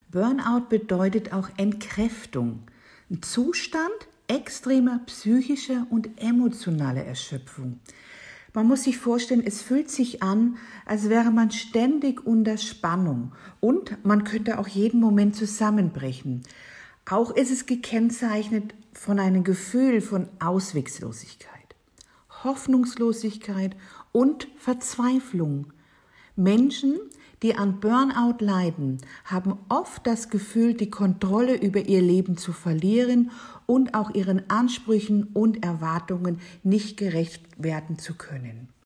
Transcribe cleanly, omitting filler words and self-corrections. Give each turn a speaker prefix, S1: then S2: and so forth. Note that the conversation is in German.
S1: Burnout bedeutet auch Entkräftung, ein Zustand extremer psychischer und emotionaler Erschöpfung. Man muss sich vorstellen, es fühlt sich an, als wäre man ständig unter Spannung und man könnte auch jeden Moment zusammenbrechen. Auch ist es gekennzeichnet von einem Gefühl von Ausweglosigkeit, Hoffnungslosigkeit und Verzweiflung. Menschen, die an Burnout leiden, haben oft das Gefühl, die Kontrolle über ihr Leben zu verlieren und auch ihren Ansprüchen und Erwartungen nicht gerecht werden zu können.